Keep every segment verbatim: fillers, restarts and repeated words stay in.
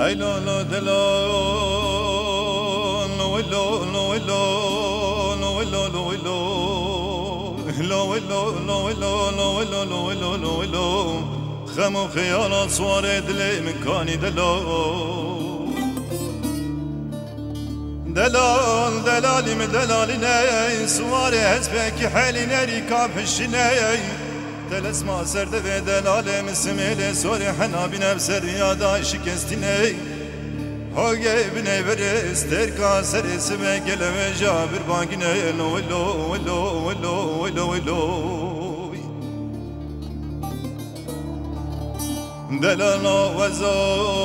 لا لا دلا لو لو لو لو لو لو لو لو لو لو لو لو لو لو لو خمو خيالات صواري دلي من كاني دلال دلال دلالي من دلالي ناي صواري هزبك حالي ناري كافش ناي دلس ما سرد في دلالي من سميلي سوري حنا بنفسر يا داي شكستني هاگه بنی برس ترکا سر سمه گلم جابر بانگینه لو لو لو لو لو لو دلالا وزا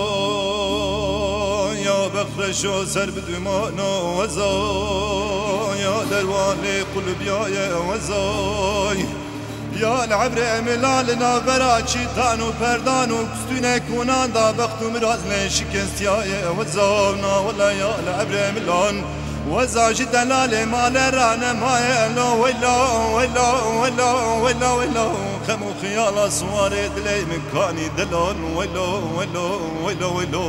یا بخرش و سر بدمان وزا یا درواني قلب يا وزا يا العبر ملالنا برا شيطان وفردان وكستونا كونان دا بختو مراز لشكست يا وزاونا ولا يا العبر ملان وزا جدلال مال رانا ما لو ولا ولا ولا ولا ولا خمو خيال صواري دلي مكاني دلال ولا ولا ولا ولا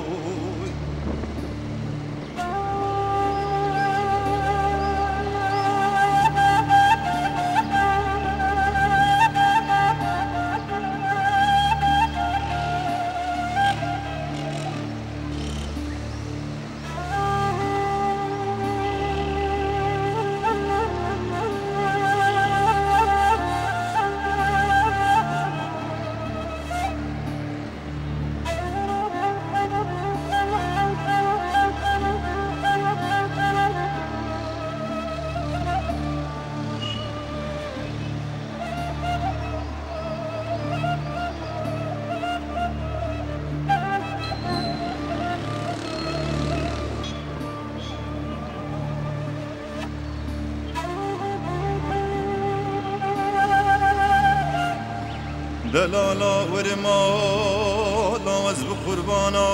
دلالا ورمالا وزب قربانا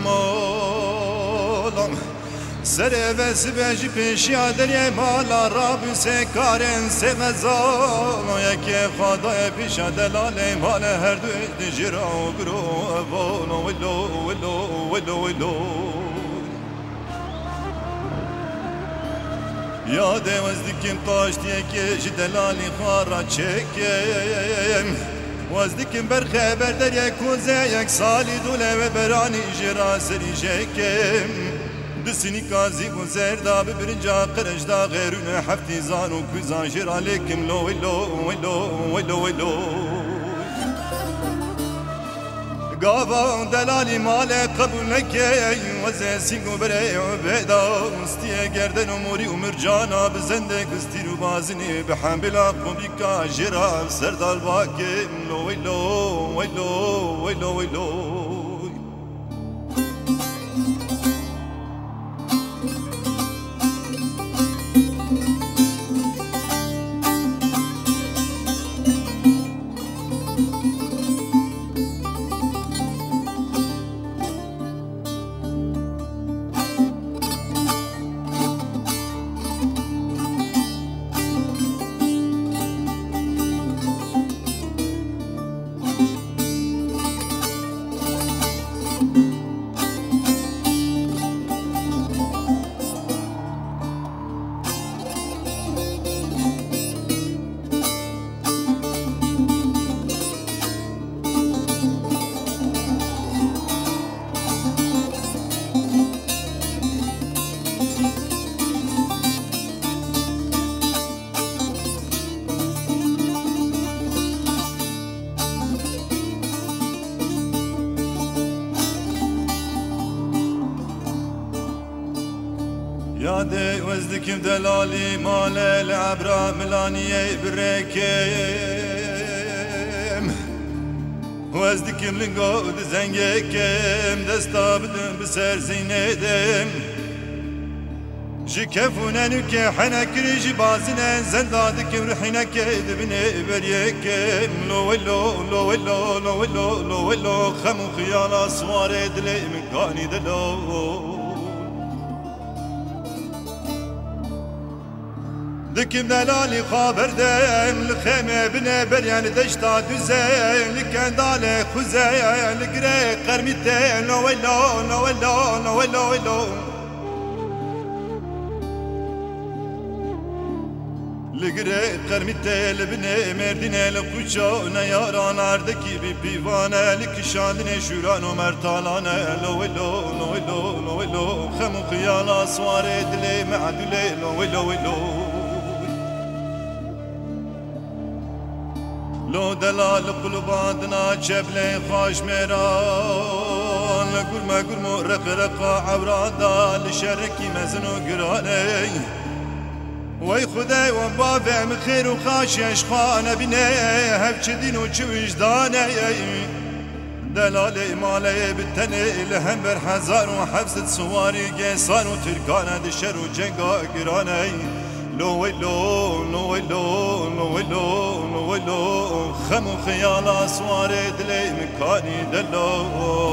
ورمالا سر بس بجی پیشیا دریه مالا رابی سے کارن سے غزالا یکی خدای پیشا دلاله مال هر دوی دجرا و برو اوالا ولو ولو ولو ولو یاد وزدکیم پاشتی یکی دلالی خارا چکیم وازدكم برخبر دريا كوزا يك سالي دوله و براني جرا سري جكم دسني كازي وزير دا ببرنجا قرش دا غيرون حفتي زانو كوزا جرا لكم لو لو لو لو لو قابا دلالي مالي قبول نكي وزي سينغو بري وبيدا مستيا گردن اموري ومرجانا بزندك استيرو بازني بحنبلا قبيكا جرا سردال باكي لو ويلو ويلو ويلو ويلو يادي وزدكم دلالي مال العبرة ملانية بريكم وزدكم لنقود زنجكم دستا بدن بسر زينيدم جكفونا نكي حنا كريجي بازنا زندادكم رحنا كيد بني بريكم لو لو لو لو لو لو لو لو خمو خيال صواري دلي من كاني دلو دكم دلالي خابر دم لخيمة بنا بريان دشتا دوزين لكن دالي خوزين لقريق قرميتين لو ويلو لو ويلو لو ويلو ويلو لقريق قرميتين لبني مردين لقوشو نياران عردكي ببيوانا لكشاندين شوران ومرتالانا لو ويلو لو ويلو لو ويلو خمو خيالا سواري دلي معدولي لو ويلو ويلو لو دلال قلوباتنا جبلين خاش ميران لقرمة قرمو رق رقا عورادا لشركي مزنو قراني وي خداي وبابع مخير وخاش يشخان بني هفش دين وش وجداني دلالي مالي بالتني لهم برحزار وحفظة سواري قيسان وتركانا دشر وجنقا قراني لو ويلو لو ويلو لو ويلو لو ويلو خمو خيال اسوار دلي مكاني دلو